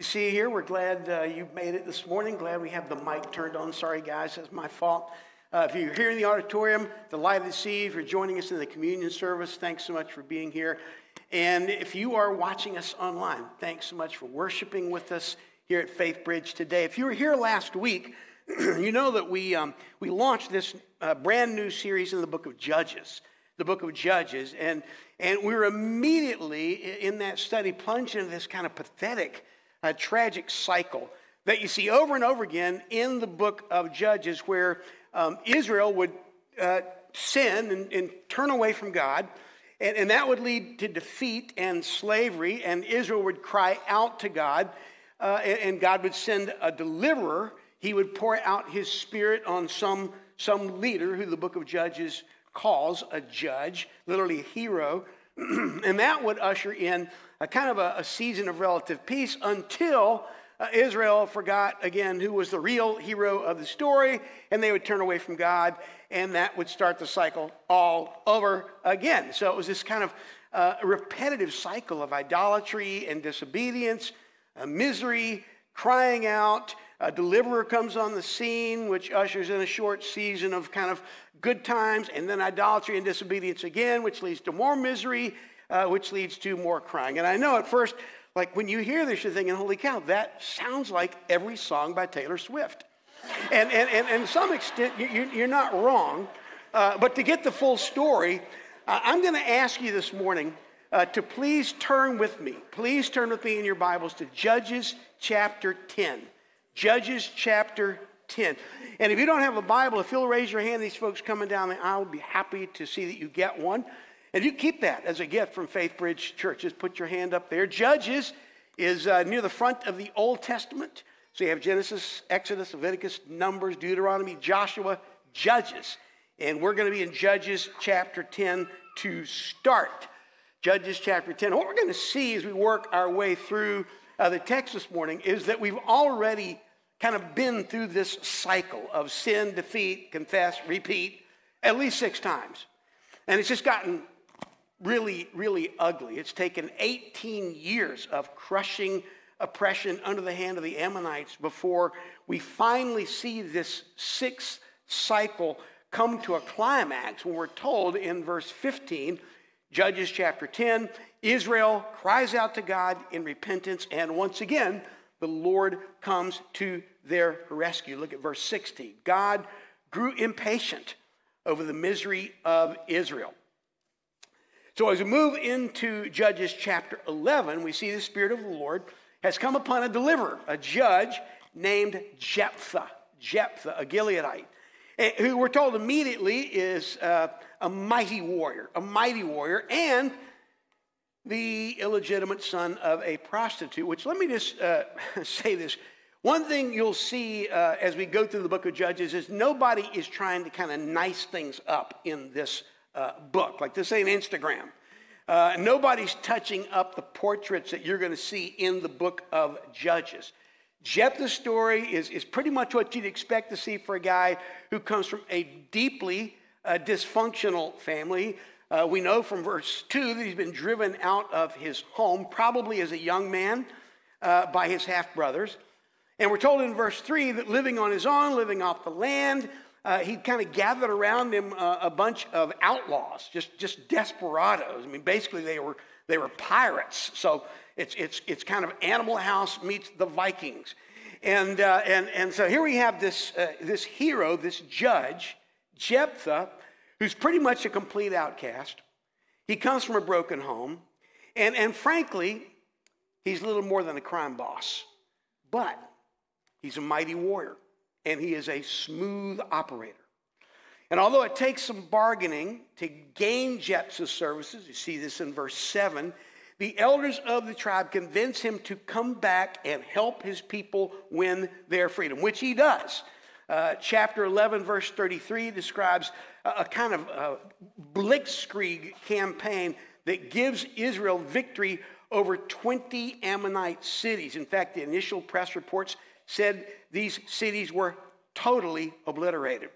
see you here. We're glad you made it this morning. Glad we have the mic turned on. Sorry, guys, that's my fault. If you're here in the auditorium, delighted to see you. If you're joining us in the communion service, thanks so much for being here. And if you are watching us online, thanks so much for worshiping with us here at Faith Bridge today. If you were here last week, you know that we launched this brand new series in the book of Judges. The book of Judges. And we were immediately in that study plunged into this kind of pathetic, tragic cycle that you see over and over again in the book of Judges, where Israel would sin and turn away from God, and that would lead to defeat and slavery, and Israel would cry out to God, and God would send a deliverer. He would pour out his spirit on some leader who the book of Judges calls a judge, literally a hero, and that would usher in a kind of a season of relative peace until Israel forgot again who was the real hero of the story, and they would turn away from God, and that would start the cycle all over again. So it was this kind of repetitive cycle of idolatry and disobedience, misery, crying out. A deliverer comes on the scene, which ushers in a short season of kind of good times, and then idolatry and disobedience again, which leads to more misery, which leads to more crying. And I know at first, like when you hear this, you're thinking, holy cow, that sounds like every song by Taylor Swift. And to some extent, you're not wrong. But to get the full story, I'm going to ask you this morning to please turn with me. Please turn with me in your Bibles to Judges chapter 10. Judges chapter 10. And if you don't have a Bible, if you'll raise your hand, these folks coming down the aisle will be happy to see that you get one. And you keep that as a gift from Faith Bridge Church. Just put your hand up there. Judges is near the front of the Old Testament. So you have Genesis, Exodus, Leviticus, Numbers, Deuteronomy, Joshua, Judges. And we're going to be in Judges chapter 10 to start. Judges chapter 10. What we're going to see as we work our way through the text this morning is that we've already kind of been through this cycle of sin, defeat, confess, repeat, at least 6 times. And it's just gotten really, really ugly. It's taken 18 years of crushing oppression under the hand of the Ammonites before we finally see this 6th cycle come to a climax when we're told in verse 15, Judges chapter 10, Israel cries out to God in repentance, and once again, the Lord comes to their rescue. Look at verse 16. God grew impatient over the misery of Israel. So as we move into Judges chapter 11, we see the Spirit of the Lord has come upon a deliverer, a judge named Jephthah, a Gileadite, who we're told immediately is a mighty warrior, and the illegitimate son of a prostitute, which let me just say this. One thing you'll see as we go through the book of Judges is nobody is trying to kind of nice things up in this book. Like this ain't Instagram. Nobody's touching up the portraits that you're going to see in the book of Judges. Jephthah's story is pretty much what you'd expect to see for a guy who comes from a deeply dysfunctional family. We know from verse 2 that he's been driven out of his home, probably as a young man, by his half-brothers. And we're told in verse 3 that living on his own, living off the land, he kind of gathered around him a bunch of outlaws, just desperados. I mean, basically they were pirates. So it's kind of Animal House meets the Vikings. And so here we have this hero, this judge, Jephthah, who's pretty much a complete outcast. He comes from a broken home. And frankly, he's little more than a crime boss. But he's a mighty warrior, and he is a smooth operator. And although it takes some bargaining to gain Jephthah's services, you see this in verse 7, the elders of the tribe convince him to come back and help his people win their freedom, which he does. Chapter 11, verse 33 describes a kind of blitzkrieg campaign that gives Israel victory over 20 Ammonite cities. In fact, the initial press reports said these cities were totally obliterated.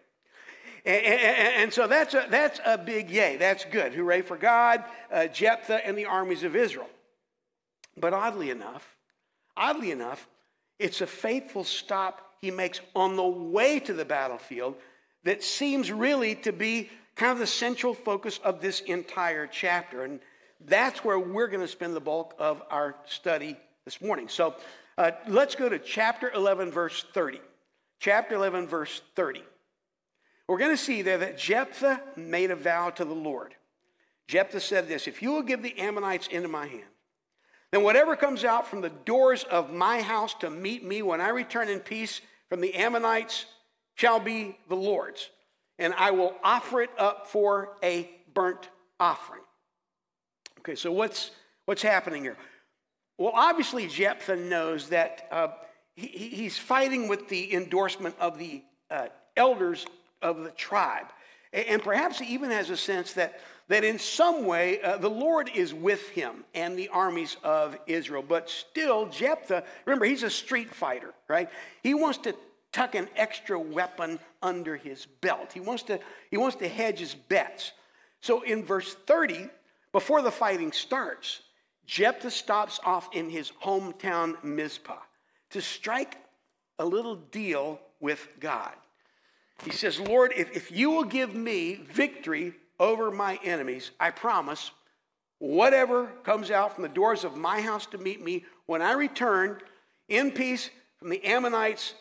And so that's a big yay. That's good. Hooray for God, Jephthah, and the armies of Israel. But oddly enough, Oddly enough, it's a faithful stop he makes on the way to the battlefield that seems really to be kind of the central focus of this entire chapter. And that's where we're going to spend the bulk of our study this morning. So let's go to chapter 11, verse 30. Chapter 11, verse 30. We're going to see there that Jephthah made a vow to the Lord. Jephthah said this, if you will give the Ammonites into my hand, then whatever comes out from the doors of my house to meet me when I return in peace from the Ammonites shall be the Lord's, and I will offer it up for a burnt offering. Okay, so what's happening here? Well, obviously Jephthah knows that he's fighting with the endorsement of the elders of the tribe. And perhaps he even has a sense that in some way the Lord is with him and the armies of Israel. But still, Jephthah, remember, he's a street fighter, right? He wants to tuck an extra weapon under his belt. He wants to hedge his bets. So in verse 30, before the fighting starts, Jephthah stops off in his hometown Mizpah to strike a little deal with God. He says, Lord, if you will give me victory over my enemies, I promise, whatever comes out from the doors of my house to meet me, when I return in peace from the Ammonites,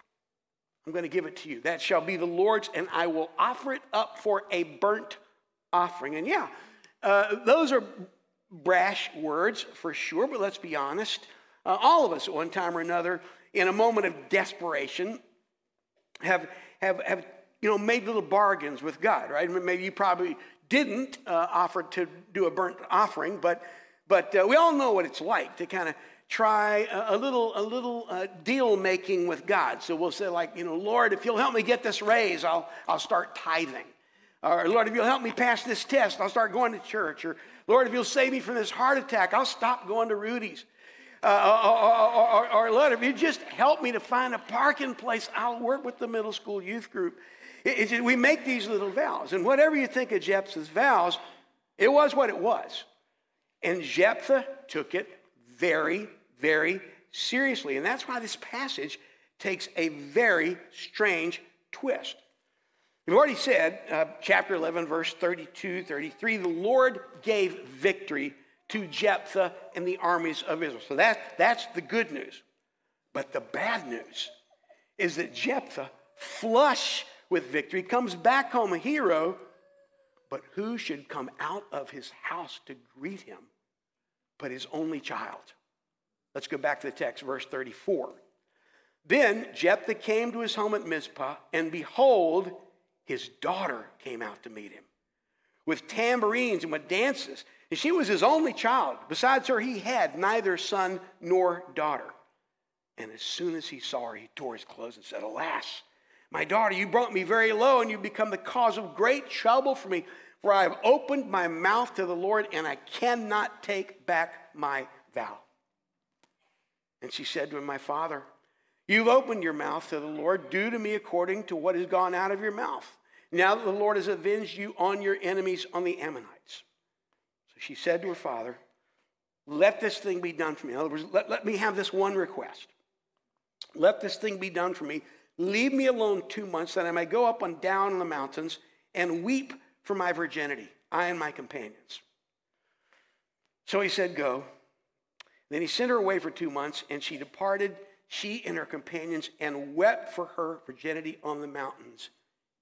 I'm going to give it to you. That shall be the Lord's, and I will offer it up for a burnt offering. And those are brash words for sure, but let's be honest. All of us at one time or another, in a moment of desperation, have made little bargains with God, right? Maybe you probably didn't offer to do a burnt offering, but we all know what it's like to kind of try a little deal making with God. So we'll say like, Lord, if you'll help me get this raise, I'll start tithing. Or Lord, if you'll help me pass this test, I'll start going to church. Or Lord, if you'll save me from this heart attack, I'll stop going to Rudy's. Or Lord, if you just help me to find a parking place, I'll work with the middle school youth group. We make these little vows. And whatever you think of Jephthah's vows, it was what it was. And Jephthah took it very, very seriously. And that's why this passage takes a very strange twist. We've already said, chapter 11, verse 32, 33, the Lord gave victory to Jephthah and the armies of Israel. So that's the good news. But the bad news is that Jephthah, flush with victory, comes back home a hero, but who should come out of his house to greet him but his only child? Let's go back to the text, verse 34. Then Jephthah came to his home at Mizpah, and behold, his daughter came out to meet him with tambourines and with dances. And she was his only child. Besides her, he had neither son nor daughter. And as soon as he saw her, he tore his clothes and said, alas, my daughter, you brought me very low, and you've become the cause of great trouble for me. For I have opened my mouth to the Lord, and I cannot take back my vow. And she said to him, my father, you've opened your mouth to the Lord. Do to me according to what has gone out of your mouth. Now that the Lord has avenged you on your enemies, on the Ammonites. So she said to her father, let this thing be done for me. In other words, let me have this one request. Let this thing be done for me. Leave me alone 2 months, that I may go up and down in the mountains and weep for my virginity, I and my companions. So he said, go. Then he sent her away for 2 months, and she departed, she and her companions, and wept for her virginity on the mountains.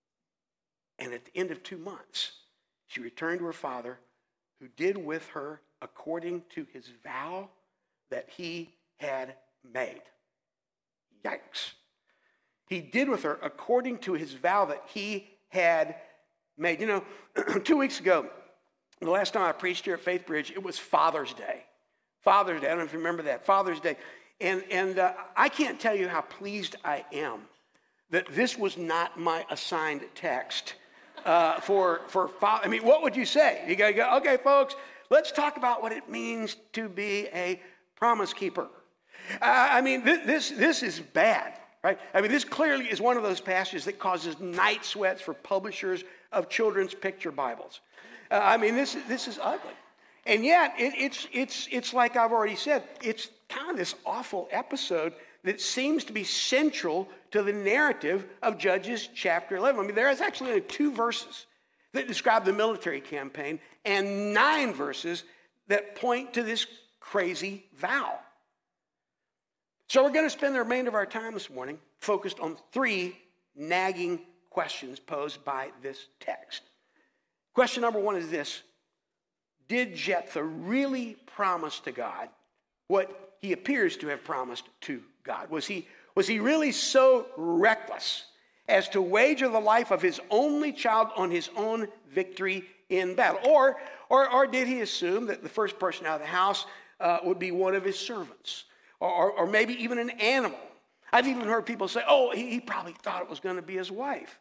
And at the end of 2 months, she returned to her father, who did with her according to his vow that he had made. Yikes. He did with her according to his vow that he had made. 2 weeks ago, the last time I preached here at Faith Bridge, it was Father's Day. Father's Day, I don't know if you remember that, Father's Day. And I can't tell you how pleased I am that this was not my assigned text for Father. I mean, what would you say? You got to go, okay, folks, let's talk about what it means to be a promise keeper. I mean, this is bad, right? I mean, this clearly is one of those passages that causes night sweats for publishers of children's picture Bibles. I mean, this is ugly. And yet, it's like I've already said, it's kind of this awful episode that seems to be central to the narrative of Judges chapter 11. I mean, there is actually only 2 verses that describe the military campaign and 9 verses that point to this crazy vow. So we're going to spend the remainder of our time this morning focused on 3 nagging questions posed by this text. Question number 1 is this: did Jephthah really promise to God what he appears to have promised to God? Was he really so reckless as to wager the life of his only child on his own victory in battle? Or did he assume that the first person out of the house would be one of his servants, or maybe even an animal? I've even heard people say, oh, he probably thought it was going to be his wife,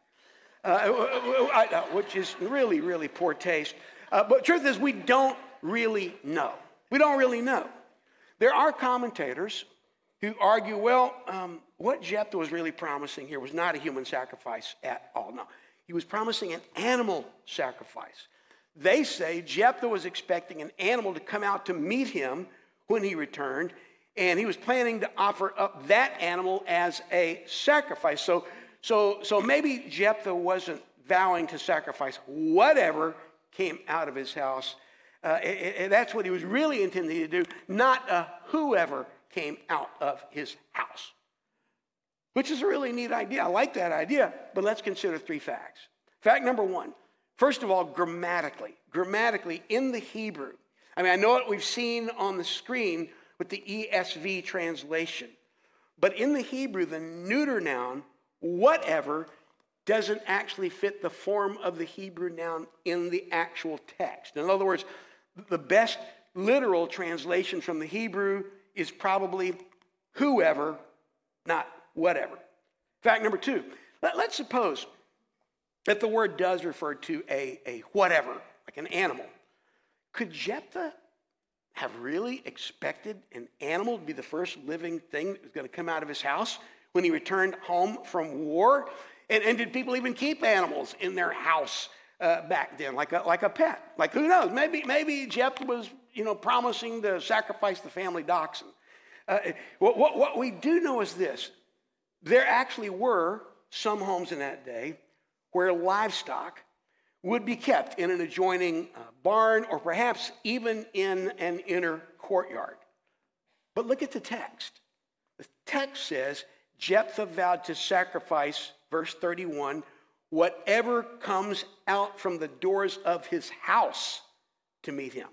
which is really, really poor taste. But the truth is, we don't really know. We don't really know. There are commentators who argue, well, what Jephthah was really promising here was not a human sacrifice at all. No, he was promising an animal sacrifice. They say Jephthah was expecting an animal to come out to meet him when he returned, and he was planning to offer up that animal as a sacrifice. So maybe Jephthah wasn't vowing to sacrifice whatever came out of his house. And that's what he was really intending to do, not whoever came out of his house, which is a really neat idea. I like that idea, but let's consider 3 facts. Fact number 1, first of all, grammatically in the Hebrew. I mean, I know what we've seen on the screen with the ESV translation, but in the Hebrew, the neuter noun, whatever, doesn't actually fit the form of the Hebrew noun in the actual text. In other words, the best literal translation from the Hebrew is probably whoever, not whatever. Fact number 2, let's suppose that the word does refer to a whatever, like an animal. Could Jephthah have really expected an animal to be the first living thing that was going to come out of his house when he returned home from war? And did people even keep animals in their house back then, like a pet? Like, who knows? Maybe Jephthah was, promising to sacrifice the family dachshund. What we do know is this: there actually were some homes in that day where livestock would be kept in an adjoining barn, or perhaps even in an inner courtyard. But look at the text. The text says Jephthah vowed to sacrifice, verse 31, whatever comes out from the doors of his house to meet him.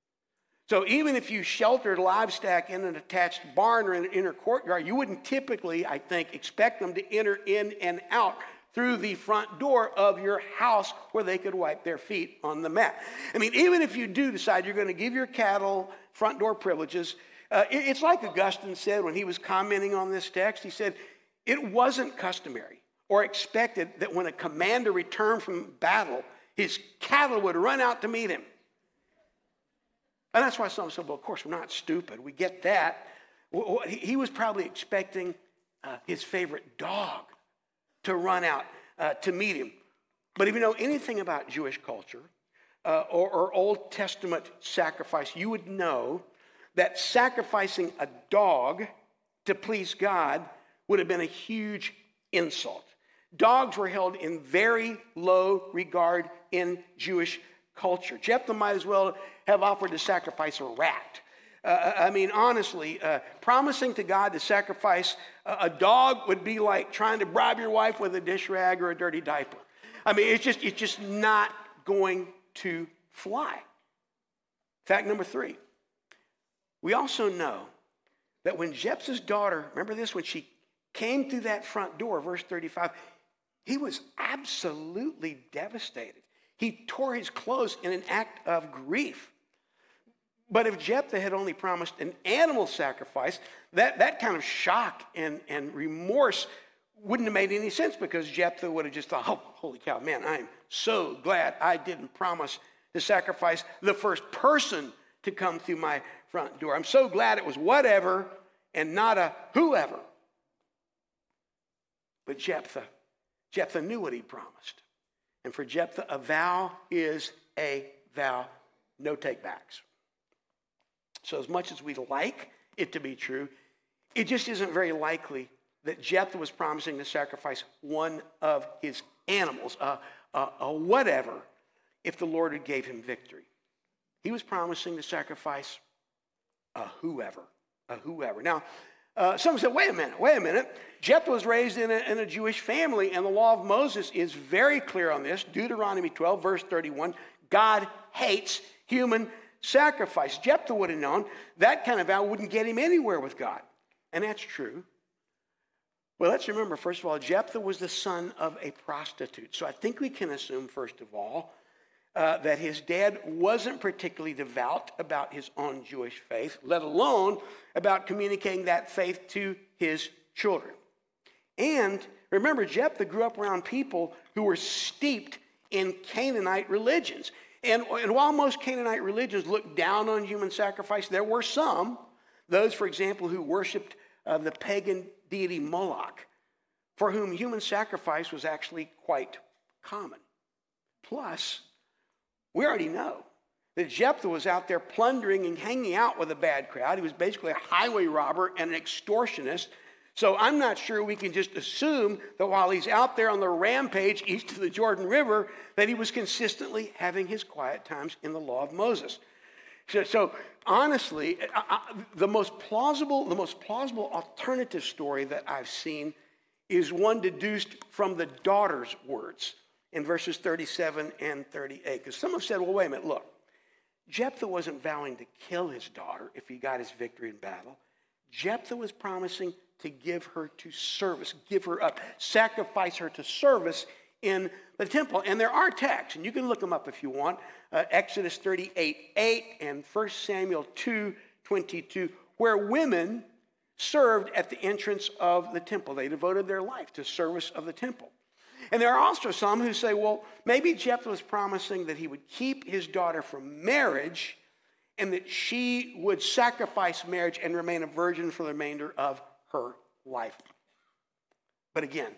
So even if you sheltered livestock in an attached barn or in an inner courtyard, you wouldn't typically, I think, expect them to enter in and out through the front door of your house where they could wipe their feet on the mat. I mean, even if you do decide you're going to give your cattle front door privileges, it's like Augustine said when he was commenting on this text. He said, it wasn't customary or expected that when a commander returned from battle, his cattle would run out to meet him. And that's why some said, well, of course, we're not stupid. We get that. He was probably expecting his favorite dog to run out to meet him. But if you know anything about Jewish culture or Old Testament sacrifice, you would know that sacrificing a dog to please God would have been a huge insult. Dogs were held in very low regard in Jewish culture. Jephthah might as well have offered to sacrifice a rat. Honestly, promising to God to sacrifice a dog would be like trying to bribe your wife with a dish rag or a dirty diaper. It's just not going to fly. Fact number 3, we also know that when Jephthah's daughter, remember this, when she came through that front door, verse 35, he was absolutely devastated. He tore his clothes in an act of grief. But if Jephthah had only promised an animal sacrifice, that kind of shock and remorse wouldn't have made any sense, because Jephthah would have just thought, oh, holy cow, man, I am so glad I didn't promise to sacrifice the first person to come through my front door. I'm so glad it was whatever and not a whoever. But Jephthah knew what he promised. And for Jephthah, a vow is a vow, no take backs. So as much as we like it to be true, it just isn't very likely that Jephthah was promising to sacrifice one of his animals, a whatever, if the Lord had gave him victory. He was promising to sacrifice a whoever. Now, some said, wait a minute. Jephthah was raised in a Jewish family, and the law of Moses is very clear on this. Deuteronomy 12, verse 31, God hates human sacrifice. Jephthah would have known that kind of vow wouldn't get him anywhere with God. And that's true. Well, let's remember, first of all, Jephthah was the son of a prostitute. So I think we can assume, first of all, that his dad wasn't particularly devout about his own Jewish faith, let alone about communicating that faith to his children. And remember, Jephthah grew up around people who were steeped in Canaanite religions. And while most Canaanite religions looked down on human sacrifice, there were some, those, for example, who worshipped the pagan deity Moloch, for whom human sacrifice was actually quite common. Plus, we already know that Jephthah was out there plundering and hanging out with a bad crowd. He was basically a highway robber and an extortionist. So I'm not sure we can just assume that while he's out there on the rampage east of the Jordan River, that he was consistently having his quiet times in the law of Moses. So honestly, the most plausible alternative story that I've seen is one deduced from the daughter's words in verses 37 and 38. Because some have said, well, wait a minute, look. Jephthah wasn't vowing to kill his daughter if he got his victory in battle. Jephthah was promising to give her to service, give her up, sacrifice her to service in the temple. And there are texts, and you can look them up if you want, Exodus 38:8 and 1 Samuel 2:22, where women served at the entrance of the temple. They devoted their life to service of the temple. And there are also some who say, well, maybe Jephthah was promising that he would keep his daughter from marriage and that she would sacrifice marriage and remain a virgin for the remainder of her life. But again,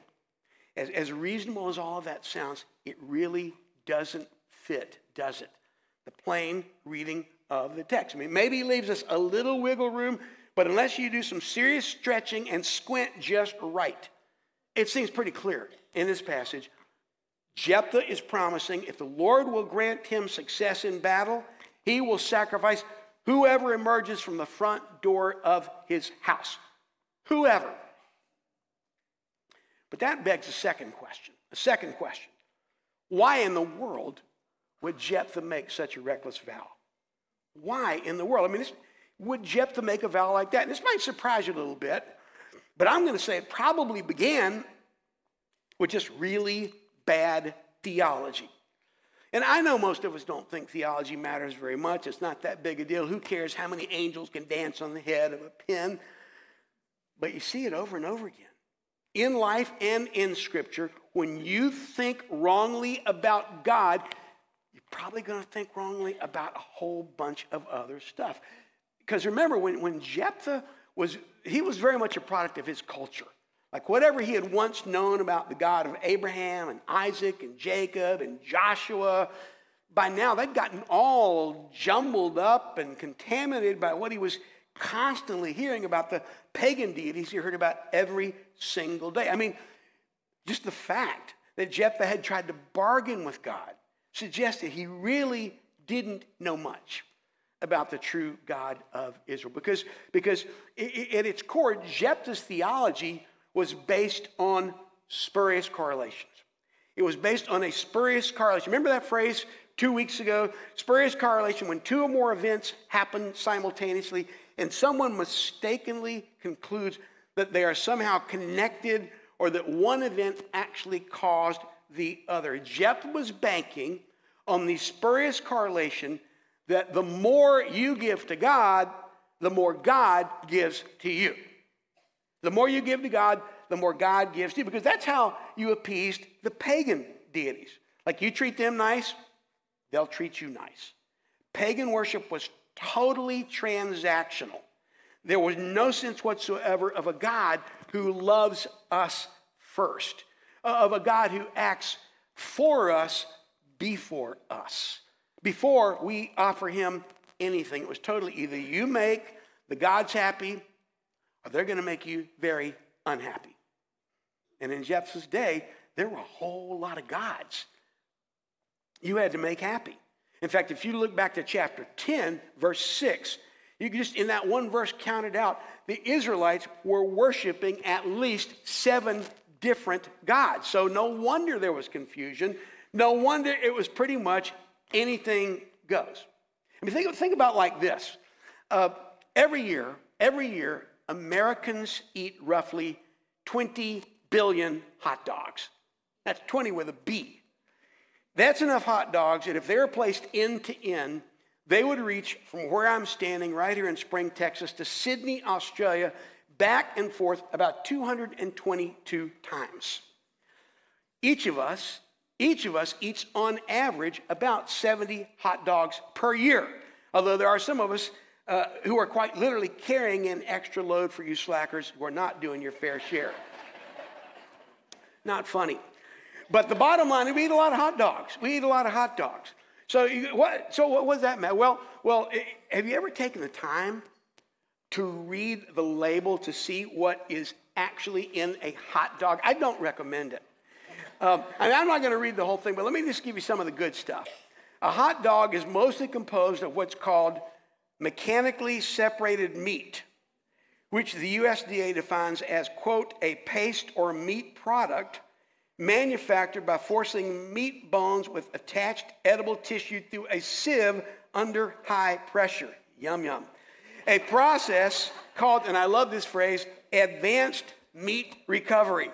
as reasonable as all of that sounds, it really doesn't fit, does it? The plain reading of the text. I mean, maybe it leaves us a little wiggle room, but unless you do some serious stretching and squint just right, it seems pretty clear in this passage. Jephthah is promising if the Lord will grant him success in battle, he will sacrifice whoever emerges from the front door of his house. Whoever. But that begs a second question. Why in the world would Jephthah make such a reckless vow? Why in the world? I mean, would Jephthah make a vow like that? And this might surprise you a little bit, but I'm going to say it probably began with just really bad theology. And I know most of us don't think theology matters very much. It's not that big a deal. Who cares how many angels can dance on the head of a pin? But you see it over and over again. In life and in Scripture, when you think wrongly about God, you're probably going to think wrongly about a whole bunch of other stuff. Because remember, when Jephthah he was very much a product of his culture. Like whatever he had once known about the God of Abraham and Isaac and Jacob and Joshua, by now they'd gotten all jumbled up and contaminated by what he was constantly hearing about the pagan deities he heard about every single day. I mean, just the fact that Jephthah had tried to bargain with God suggested he really didn't know much about the true God of Israel. Because at its core, Jephthah's theology was based on spurious correlations. It was based on a spurious correlation. Remember that phrase 2 weeks ago? Spurious correlation, when two or more events happen simultaneously and someone mistakenly concludes that they are somehow connected or that one event actually caused the other. Jephthah was banking on the spurious correlation that the more you give to God, the more God gives to you. The more you give to God, the more God gives to you, because that's how you appeased the pagan deities. Like you treat them nice, they'll treat you nice. Pagan worship was totally transactional. There was no sense whatsoever of a God who loves us first, of a God who acts for us before us, before we offer him anything. It was totally either you make the gods happy, or they're going to make you very unhappy. And in Jephthah's day, there were a whole lot of gods you had to make happy. In fact, if you look back to chapter 10, verse 6, you can just, in that one verse, count it out. The Israelites were worshiping at least 7 different gods. So no wonder there was confusion. No wonder it was pretty much anything goes. I mean, think about like this. Every year, Americans eat roughly 20 billion hot dogs. That's 20 with a B. That's enough hot dogs that if they were placed end to end, they would reach from where I'm standing right here in Spring, Texas, to Sydney, Australia, back and forth about 222 times. Each of us eats on average about 70 hot dogs per year, although there are some of us who are quite literally carrying an extra load for you slackers who are not doing your fair share. Not funny. But the bottom line is we eat a lot of hot dogs. So what does that matter? Well, have you ever taken the time to read the label to see what is actually in a hot dog? I don't recommend it. And I'm not going to read the whole thing, but let me just give you some of the good stuff. A hot dog is mostly composed of what's called mechanically separated meat, which the USDA defines as, quote, a paste or meat product manufactured by forcing meat bones with attached edible tissue through a sieve under high pressure. Yum, yum. A process called, and I love this phrase, advanced meat recovery.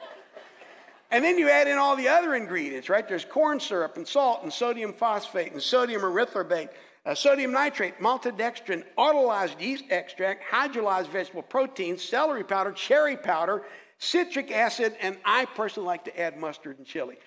And then you add in all the other ingredients, right? There's corn syrup and salt and sodium phosphate and sodium erythorbate, sodium nitrate, maltodextrin, autolyzed yeast extract, hydrolyzed vegetable protein, celery powder, cherry powder, citric acid, and I personally like to add mustard and chili.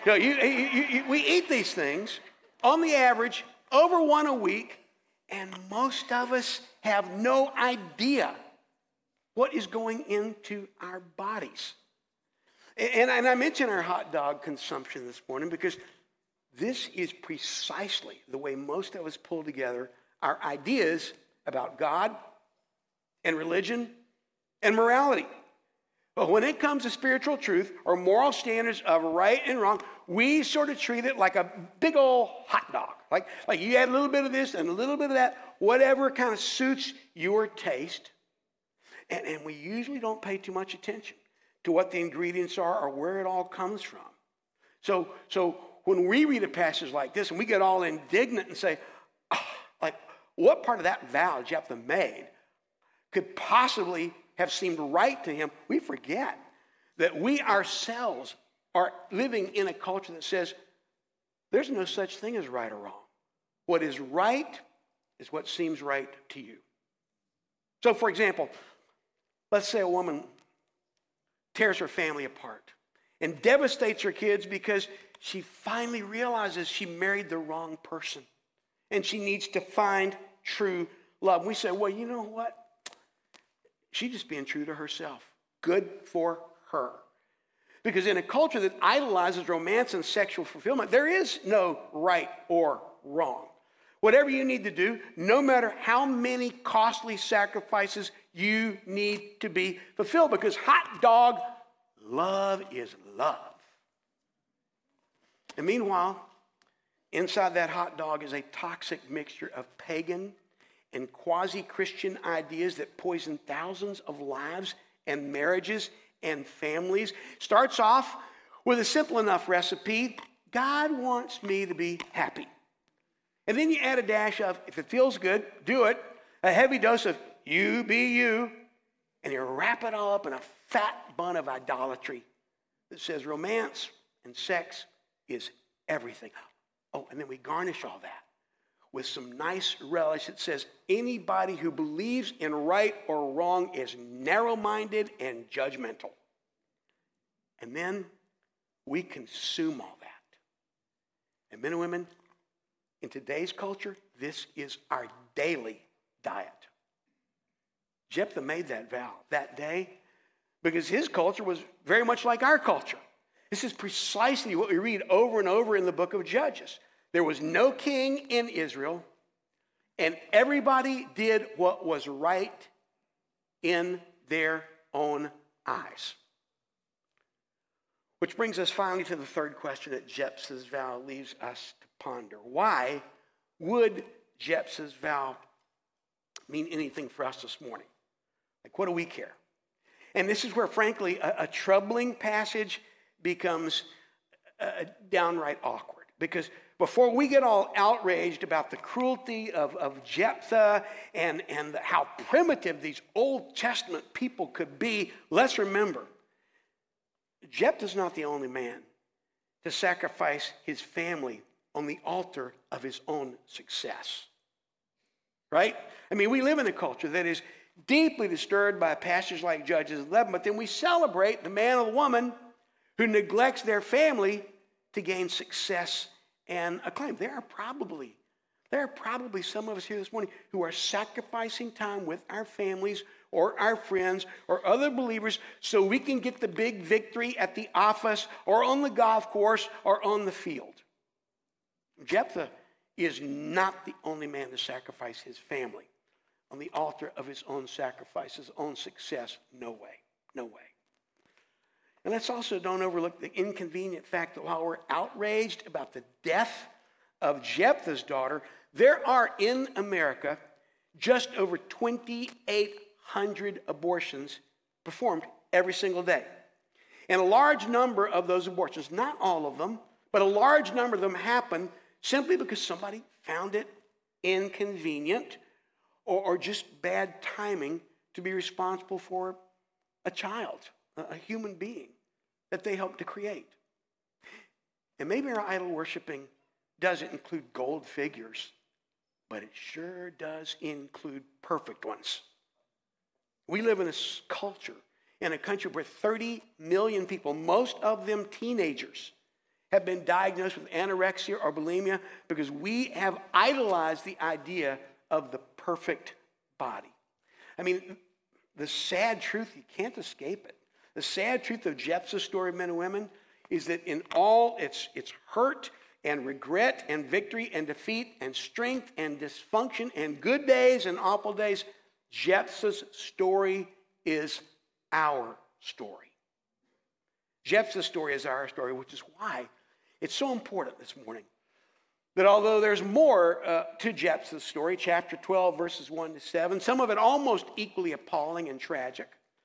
We eat these things on the average over one a week, and most of us have no idea what is going into our bodies. And I mentioned our hot dog consumption this morning because this is precisely the way most of us pull together our ideas about God and religion and morality. But when it comes to spiritual truth or moral standards of right and wrong, we sort of treat it like a big old hot dog. Like you add a little bit of this and a little bit of that, whatever kind of suits your taste. And we usually don't pay too much attention to what the ingredients are or where it all comes from. So when we read a passage like this and we get all indignant and say, like, what part of that vow Jephthah made could possibly have seemed right to him, we forget that we ourselves are living in a culture that says there's no such thing as right or wrong. What is right is what seems right to you. So, for example, let's say a woman tears her family apart and devastates her kids because she finally realizes she married the wrong person and she needs to find true love. We say, well, you know what? She's just being true to herself. Good for her. Because in a culture that idolizes romance and sexual fulfillment, there is no right or wrong. Whatever you need to do, no matter how many costly sacrifices you need to be fulfilled, because hot dog, love is love. And meanwhile, inside that hot dog is a toxic mixture of pagan and quasi-Christian ideas that poison thousands of lives and marriages and families. Starts off with a simple enough recipe: God wants me to be happy. And then you add a dash of, if it feels good, do it. A heavy dose of you be you. And you wrap it all up in a fat bun of idolatry that says romance and sex is everything. Oh, and then we garnish all that with some nice relish that says anybody who believes in right or wrong is narrow-minded and judgmental. And then we consume all that. And men and women, in today's culture, this is our daily diet. Jephthah made that vow that day because his culture was very much like our culture. This is precisely what we read over and over in the book of Judges. There was no king in Israel, and everybody did what was right in their own eyes. Which brings us finally to the third question that Jephthah's vow leaves us to ponder. Why would Jephthah's vow mean anything for us this morning? Like, what do we care? And this is where, frankly, a troubling passage becomes downright awkward. Because before we get all outraged about the cruelty of Jephthah and how primitive these Old Testament people could be, let's remember, Jephthah's not the only man to sacrifice his family on the altar of his own success. Right? I mean, we live in a culture that is deeply disturbed by passages like Judges 11, but then we celebrate the man or the woman who neglects their family to gain success and acclaim. There are probably some of us here this morning who are sacrificing time with our families or our friends or other believers so we can get the big victory at the office or on the golf course or on the field. Jephthah is not the only man to sacrifice his family on the altar of his own sacrifice, his own success. No way. No way. And let's also don't overlook the inconvenient fact that while we're outraged about the death of Jephthah's daughter, there are in America just over 2,800 abortions performed every single day. And a large number of those abortions, not all of them, but a large number of them happen simply because somebody found it inconvenient or just bad timing to be responsible for a child, a human being that they helped to create. And maybe our idol worshiping doesn't include gold figures, but it sure does include perfect ones. We live in a culture, in a country where 30 million people, most of them teenagers, have been diagnosed with anorexia or bulimia because we have idolized the idea of the perfect body. I mean, the sad truth, you can't escape it. The sad truth of Jephthah's story of men and women is that in all its hurt and regret and victory and defeat and strength and dysfunction and good days and awful days, Jephthah's story is our story. Jephthah's story is our story, which is why it's so important this morning that although there's more to Jephthah's story, chapter 12, verses 1 to 7, some of it almost equally appalling and tragic,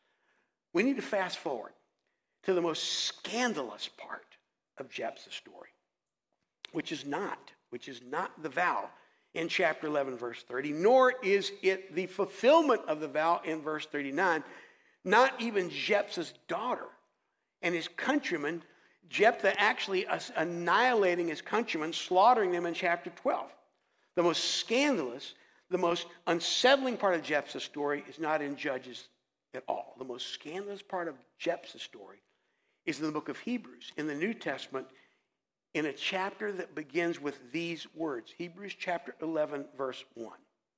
we need to fast forward to the most scandalous part of Jephthah's story, which is not the vow in chapter 11, verse 30, nor is it the fulfillment of the vow in verse 39. Not even Jephthah's daughter and his countrymen, Jephthah actually annihilating his countrymen, slaughtering them in chapter 12. The most scandalous, the most unsettling part of Jephthah's story is not in Judges at all. The most scandalous part of Jephthah's story is in the book of Hebrews, in the New Testament, in a chapter that begins with these words. Hebrews chapter 11, verse 1.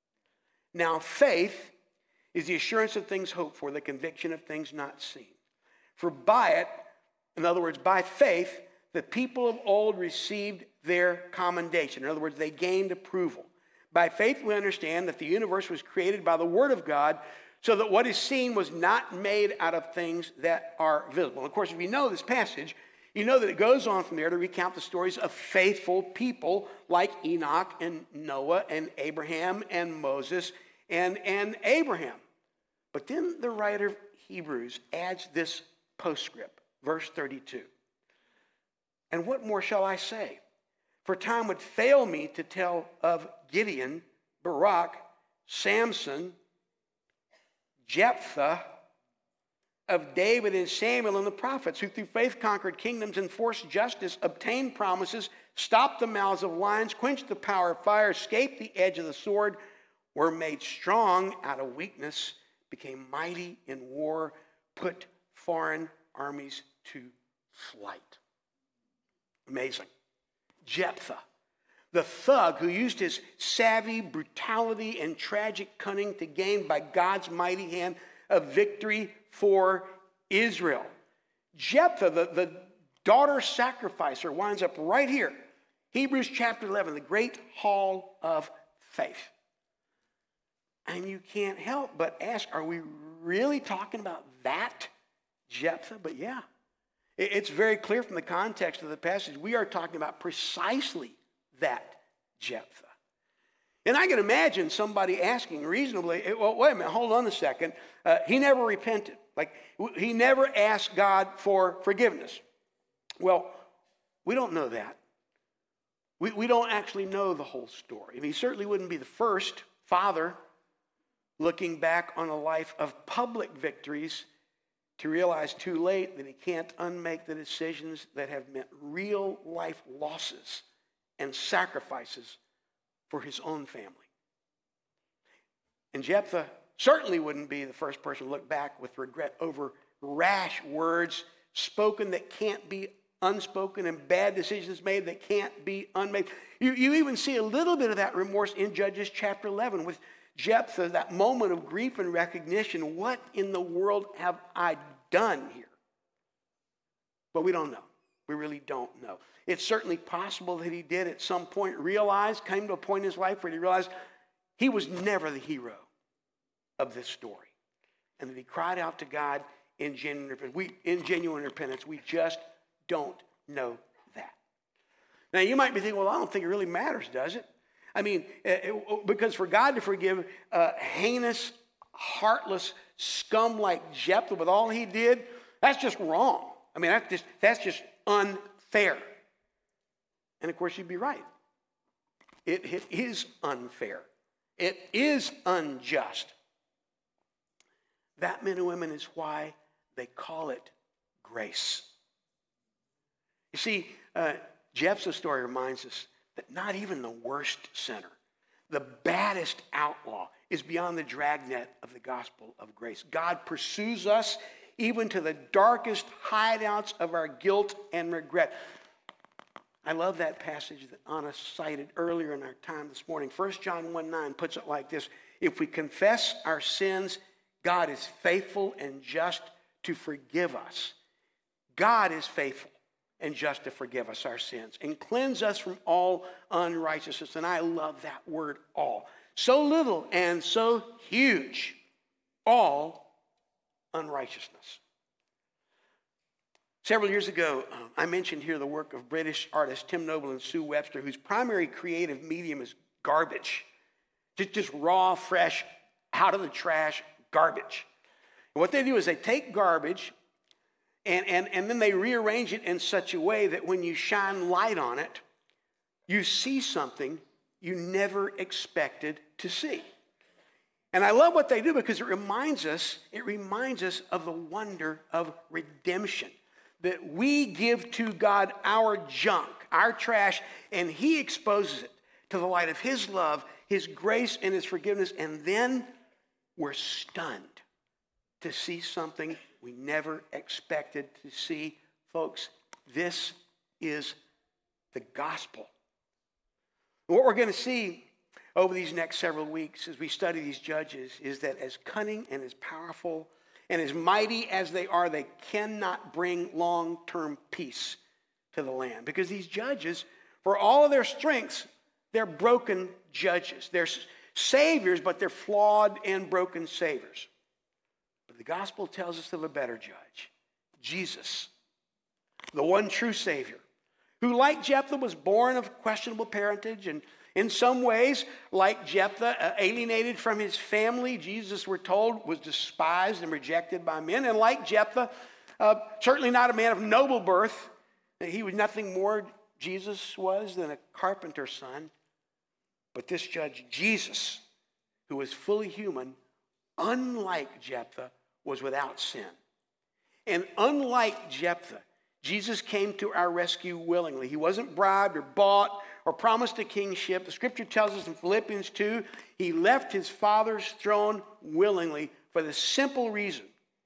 Now faith is the assurance of things hoped for, the conviction of things not seen. For by it, in other words, by faith, the people of old received their commendation. In other words, they gained approval. By faith, we understand that the universe was created by the word of God, so that what is seen was not made out of things that are visible. Of course, if you know this passage, you know that it goes on from there to recount the stories of faithful people like Enoch and Noah and Abraham and Moses and Abraham. But then the writer of Hebrews adds this postscript, verse 32. And what more shall I say? For time would fail me to tell of Gideon, Barak, Samson, Jephthah, of David and Samuel and the prophets, who through faith conquered kingdoms, enforced justice, obtained promises, stopped the mouths of lions, quenched the power of fire, escaped the edge of the sword, were made strong out of weakness, became mighty in war, put foreign armies to flight. Amazing. Jephthah, the thug who used his savvy brutality and tragic cunning to gain by God's mighty hand a victory for Israel. Jephthah, the daughter sacrificer, winds up right here. Hebrews chapter 11, the great hall of faith. And you can't help but ask, are we really talking about that Jephthah? But yeah, it's very clear from the context of the passage. We are talking about precisely that Jephthah. And I can imagine somebody asking reasonably, well, wait a minute, hold on a second. He never repented. Like, he never asked God for forgiveness. Well, we don't know that. We don't actually know the whole story. I mean, he certainly wouldn't be the first father looking back on a life of public victories to realize too late that he can't unmake the decisions that have meant real life losses and sacrifices for his own family. And Jephthah certainly wouldn't be the first person to look back with regret over rash words spoken that can't be unspoken and bad decisions made that can't be unmade. You even see a little bit of that remorse in Judges chapter 11 with Jephthah, that moment of grief and recognition. What in the world have I done here? But we don't know. We really don't know. It's certainly possible that he did at some point came to a point in his life where he realized he was never the hero of this story. And that he cried out to God in genuine repentance. We just don't know that. Now, you might be thinking, well, I don't think it really matters, does it? I mean, because for God to forgive heinous, heartless scum like Jephthah with all he did, that's just wrong. I mean, that's just unfair. And of course, you'd be right. It is unfair. It is unjust. That, men and women, is why they call it grace. You see, Jephthah's story reminds us that not even the worst sinner, the baddest outlaw, is beyond the dragnet of the gospel of grace. God pursues us even to the darkest hideouts of our guilt and regret. I love that passage that Anna cited earlier in our time this morning. 1 John 1:9 puts it like this: if we confess our sins, God is faithful and just to forgive us. God is faithful and just to forgive us our sins and cleanse us from all unrighteousness. And I love that word, all. So little and so huge, all unrighteousness. Several years ago, I mentioned here the work of British artists Tim Noble and Sue Webster, whose primary creative medium is garbage. Just raw, fresh, out of the trash garbage. And what they do is they take garbage and then they rearrange it in such a way that when you shine light on it, you see something you never expected to see. And I love what they do because it reminds us of the wonder of redemption. That we give to God our junk, our trash, and he exposes it to the light of his love, his grace, and his forgiveness. And then we're stunned to see something we never expected to see. Folks, this is the gospel. What we're going to see over these next several weeks as we study these judges is that as cunning and as powerful and as mighty as they are, they cannot bring long-term peace to the land. Because these judges, for all of their strengths, they're broken judges. They're saviors, but they're flawed and broken saviors. But the gospel tells us of a better judge, Jesus, the one true Savior, who, like Jephthah, was born of questionable parentage and in some ways, like Jephthah, alienated from his family. Jesus, we're told, was despised and rejected by men. And like Jephthah, certainly not a man of noble birth. He was nothing more, Jesus was, than a carpenter's son. But this judge, Jesus, who was fully human, unlike Jephthah, was without sin. And unlike Jephthah, Jesus came to our rescue willingly. He wasn't bribed or bought or promised a kingship. The scripture tells us in Philippians 2, he left his Father's throne willingly for the simple reason,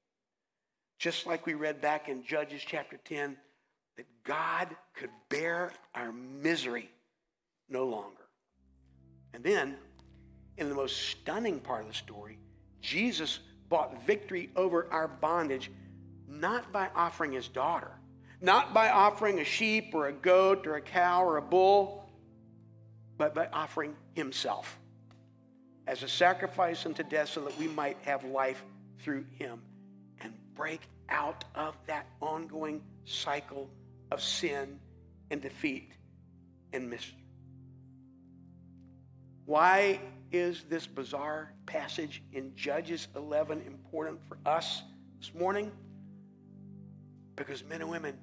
just like we read back in Judges chapter 10, that God could bear our misery no longer. And then, in the most stunning part of the story, Jesus bought victory over our bondage, not by offering his daughter, not by offering a sheep or a goat or a cow or a bull, but by offering himself as a sacrifice unto death so that we might have life through him and break out of that ongoing cycle of sin and defeat and mystery. Why is this bizarre passage in Judges 11 important for us this morning? Because men and women,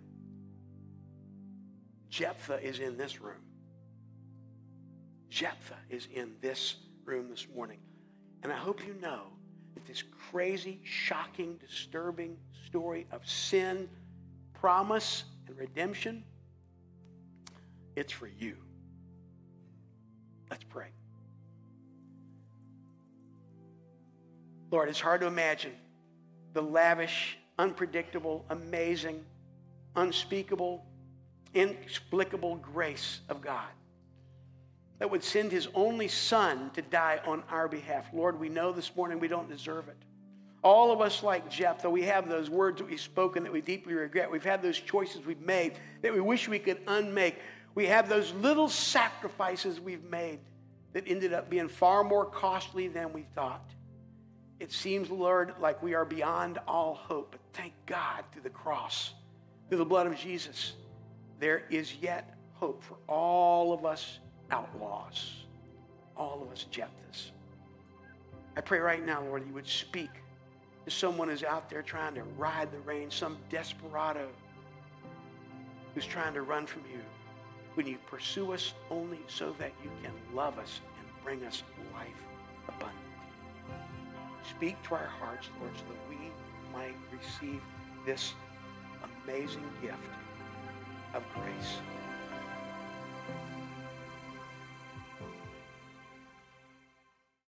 Jephthah is in this room. Jephthah is in this room this morning. And I hope you know that this crazy, shocking, disturbing story of sin, promise, and redemption, it's for you. Let's pray. Lord, it's hard to imagine the lavish, unpredictable, amazing, unspeakable, inexplicable grace of God that would send his only son to die on our behalf. Lord, we know this morning we don't deserve it. All of us, like Jephthah, we have those words that we've spoken that we deeply regret. We've had those choices we've made that we wish we could unmake. We have those little sacrifices we've made that ended up being far more costly than we thought. It seems, Lord, like we are beyond all hope. But thank God through the cross, through the blood of Jesus, there is yet hope for all of us outlaws, all of us Jephthahs. I pray right now, Lord, you would speak to someone who's out there trying to ride the reins, some desperado who's trying to run from you. When you pursue us only so that you can love us and bring us life abundant. Speak to our hearts, Lord, so that we might receive this amazing gift of grace.